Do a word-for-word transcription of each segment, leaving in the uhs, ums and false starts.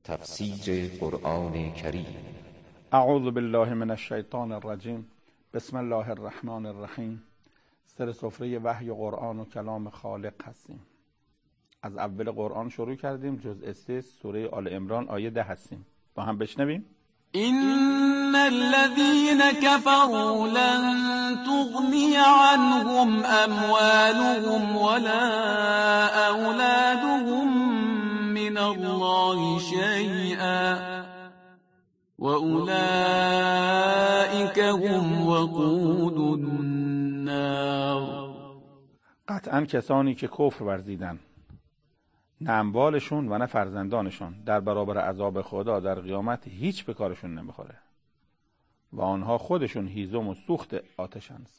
تفسیر قرآن کریم. اعوذ بالله من الشیطان الرجیم. بسم الله الرحمن الرحیم. سر سفره وحی قرآن و کلام خالق هستیم. از اول قرآن شروع کردیم، جزء سه سوره آل عمران آیه ده هستیم. با هم بشنویم. إن الذين كفروا لن تغني عنهم أموالهم ولا أولادهم من الله شيئا وأولئك هم وقود النار. قطعا کسانی که کفر ورزیدن، نه اموالشون و نه فرزندانشون در برابر عذاب خدا در قیامت هیچ به کارشون نمیخوره و آنها خودشون هیزم و سوخت آتشند.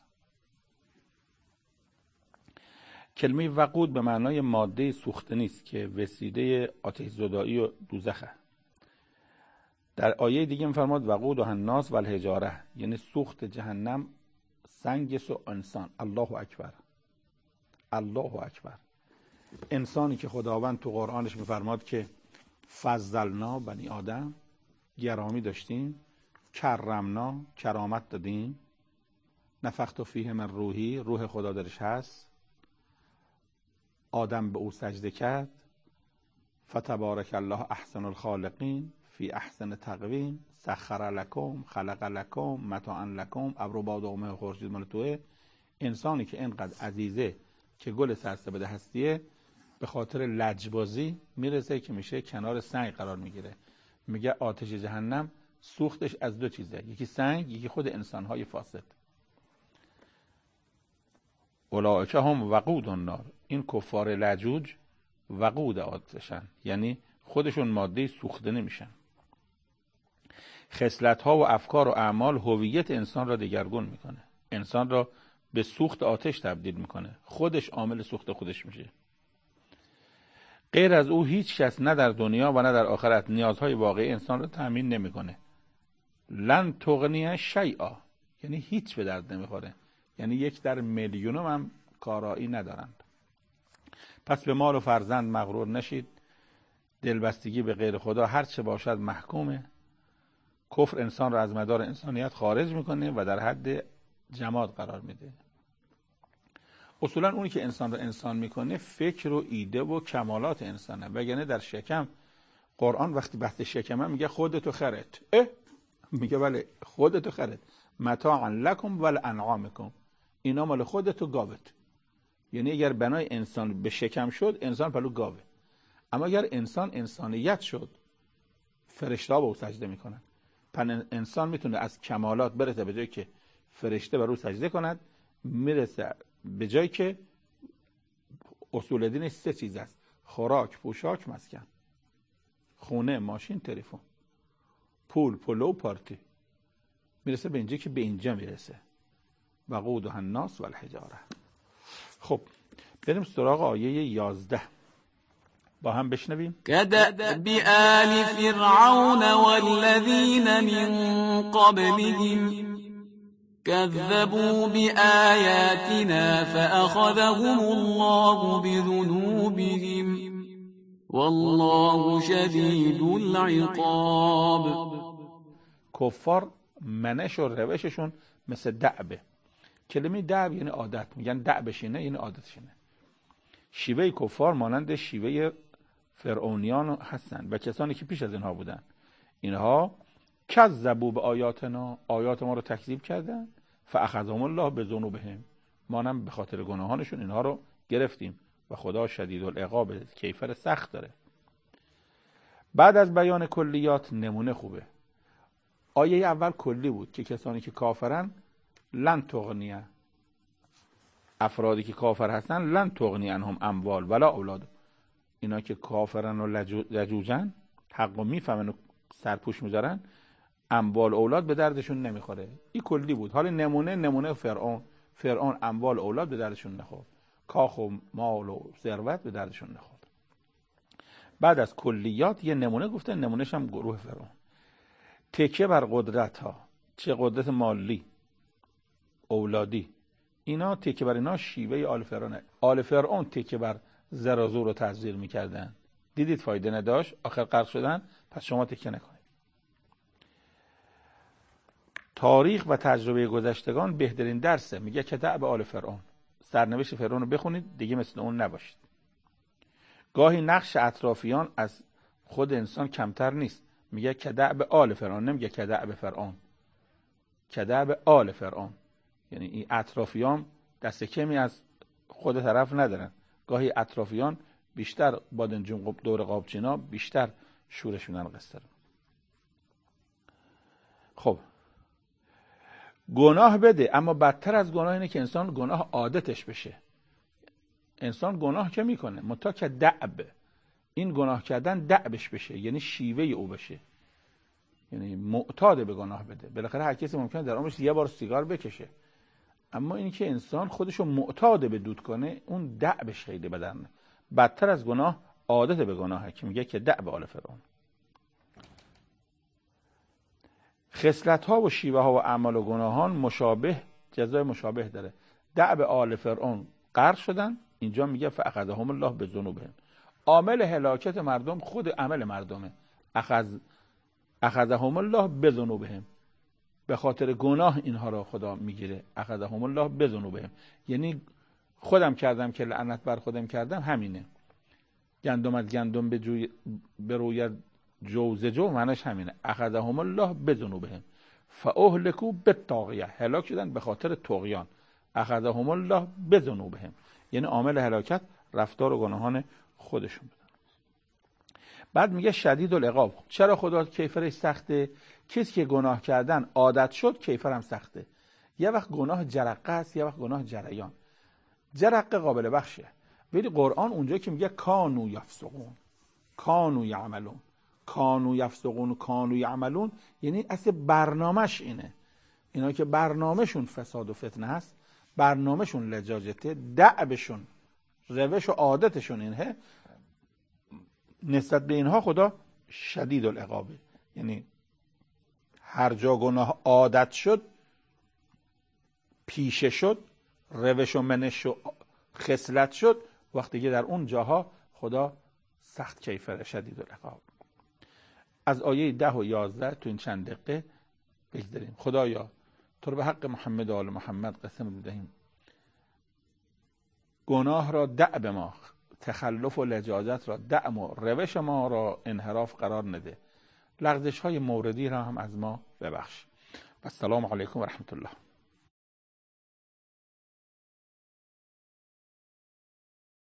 کلمه وقود به معنای ماده سوخته نیست که وسیله آتش زدایی و دوزخه. در آیه دیگه می‌فرماد وقود و الناس و الحجاره، یعنی سوخت جهنم سنگ و انسان. الله اکبر، الله اکبر. انسانی که خداوند تو قرآنش می‌فرماد که فضلنا بنی آدم، گرامی داشتیم، کرمنا، کرامت دادیم، نفخت فیه من روحی، روح خدا درش هست، آدم به او سجده کرد، فتبارک الله احسن الخالقین فی احسن تقویم، سخر لکم، خلق لکم، متاعا لکم، ابر باد اومه خورشید مال توه. انسانی که اینقدر عزیزه که گل سرسبد هستیه، به خاطر لجبازی میرسه که میشه کنار سنگ قرار میگیره. میگه آتش جهنم سوختش از دو چیزه، یکی سنگ، یکی خود انسانهای فاسد. اولئک هم وقود النار، این کفار لجوج وقود آتشن، یعنی خودشون ماده سوخته نمیشن. خصلت‌ها و افکار و اعمال هویت انسان را دگرگون میکنه، انسان را به سوخت آتش تبدیل میکنه، خودش عامل سوخت خودش میشه. غیر از او هیچ کس نه در دنیا و نه در آخرت نیازهای واقعی انسان را تأمین نمیکنه. لن تغنی شیئا، یعنی هیچ به درد نمیخوره، یعنی یک در میلیونم هم کارایی ندارند. پس به مال و فرزند مغرور نشید. دلبستگی به غیر خدا هر چه باشد محکومه. کفر انسان را از مدار انسانیت خارج میکنه و در حد جماد قرار میده. اصولا اونی که انسان را انسان میکنه فکر و ایده و کمالات انسانه، وگرنه در شکم قرآن وقتی بحث شکمه میگه خودتو خرت. اه میگه بله خودتو خرت، متاعا لکم ولانعامکم، اینا مال خودتو گاوت. یعنی اگر بنای انسان به شکم شد، انسان پلو گاوه. اما اگر انسان انسانیت شد، فرشته ها به او سجده میکنن. پس انسان میتونه از کمالات برسه به جایی که فرشته بر او سجده کند، میرسه به جایی که اصول دینش سه چیز است: خوراک، پوشاک، مسکن. خونه، ماشین، تلفن، پول، پلو، پارتی. میرسه به اینجا که به اینجا میرسه. وقود الناس و الحجاره. خب بریم سراغ آیه یازده، با هم بشنویم. كدأب آل فرعون والذين من قبلهم كذبوا بآياتنا فأخذهم الله بذنوبهم والله شدید العقاب. کفار منش و روششون مثل دعبه. کلمه دعب یعنی عادت، میگن دعبشینه یعنی عادتشینه. شیوه کفار مانند شیوه فرعونیان هستن و کسانی که پیش از اینها بودن. اینها کذبوا به آیاتنا، آیات ما رو تکذیب کردن، فاخذهم الله بذنوبهم، ما هم به خاطر گناهانشون اینها رو گرفتیم و خدا شدید العقاب، کیفر سخت داره. بعد از بیان کلیات نمونه خوبه. آیه اول کلی بود که کسانی که کافرن لن تغنیه، افرادی که کافر هستن لن تغنی عنهم اموال ولا اولاد. اینا که کافرن و لجوجن، حقو میفهمن و سرپوش میذارن، اموال اولاد به دردشون نمیخوره. این کلی بود. حالا نمونه نمونه فرعون. فرعون اموال اولاد به دردشون نخورد، کاخ و مال و ثروت به دردشون نخورد. بعد از کلیات یه نمونه گفتن، نمونهش هم گروه فرعون. تکیه بر قدرت ها، چه قدرت مالی، اولادی، اینا تکیه بر اینا شیوه آل فرعونه. آل فرعون تکیه بر زر و زور رو تزویر میکردن، دیدید فایده نداشت، آخر غرق شدن، پس شما تکیه نکنید. تاریخ و تجربه گذشتگان بهترین درسه. میگه که دأب آل فرعون، سرنوشت فرعون رو بخونید دیگه مثل اون نباشید. گاهی نقش اطرافیان از خود انسان کمتر نیست. میگه که دأب آل فرعون، نمیگه که دأب فرعون، که دأب آل فرعون، یعنی این اطرافیان دست کمی از خود طرف ندارن. گاهی اطرافیان بیشتر بادنجون دور قابچینا بیشتر شورشونن قصه رو. خب گناه بده، اما بدتر از گناه اینه که انسان گناه عادتش بشه. انسان گناه که میکنه متا که دأب، این گناه کردن دأبش بشه، یعنی شیوه او بشه، یعنی معتاد به گناه بده. بالاخره هر کسی ممکنه در عمرش یه بار سیگار بکشه، اما اینی که انسان خودشو معتاد به دود کنه، اون دأبش خیلی بدنه. بدتر از گناه عادت به گناهه که میگه که دأب آل فرعون. خصلت ها و شیوه ها و اعمال و گناهان مشابه، جزای مشابه داره. دأب آل فرعون غرق شدن، اینجا میگه فاخذهم الله بذنوبهم. عامل هلاکت مردم خود عمل مردمه. اخذ اخذهم الله بذنوبهم، به خاطر گناه اینها را خدا میگیره. اخذهم الله بذنوبهم یعنی خودم کردم که لعنت بر خودم کردم، همینه. گندم از گندم به جوی بروید جو ز جو، معناش همینه. اخذهم الله بذنوبهم فاهلكوا بالطاغیه، هلاک شدن به خاطر طغیان. اخذهم الله بذنوبهم یعنی عامل هلاکت رفتار و گناهان خودشون بودن. بعد میگه شدید العقاب. چرا خدا کیفرش سخته؟ کسی که گناه کردن عادت شد کیفر هم سخته. یه وقت گناه جرقه است، یه وقت گناه جریان. جرقه قابل بخشه، ولی قرآن اونجا که میگه کانو یفسقون کانو یعملون، کانو یفسقون و کانو یعملون، یعنی اصل برنامهش اینه. اینا که برنامهشون فساد و فتنه هست، برنامهشون لجاجته، دعبشون روش و عادتشون اینه، نسبت به اینها خدا شدید العقابه. یعنی هر جا گناه عادت شد، پیشه شد، روش و منش و خصلت شد، وقتی که در اون جاها خدا سخت کیفر شدید العقاب. از آیه ده و یازده تو این چند دقیقه بگذاریم. خدایا تو رو به حق محمد و آل محمد قسم می‌دهیم، گناه را دع به ما، تخلف و لجاجت را دع ما، روش ما را انحراف قرار نده، لغزش های موردی را هم از ما ببخش. و السلام علیکم و رحمت الله.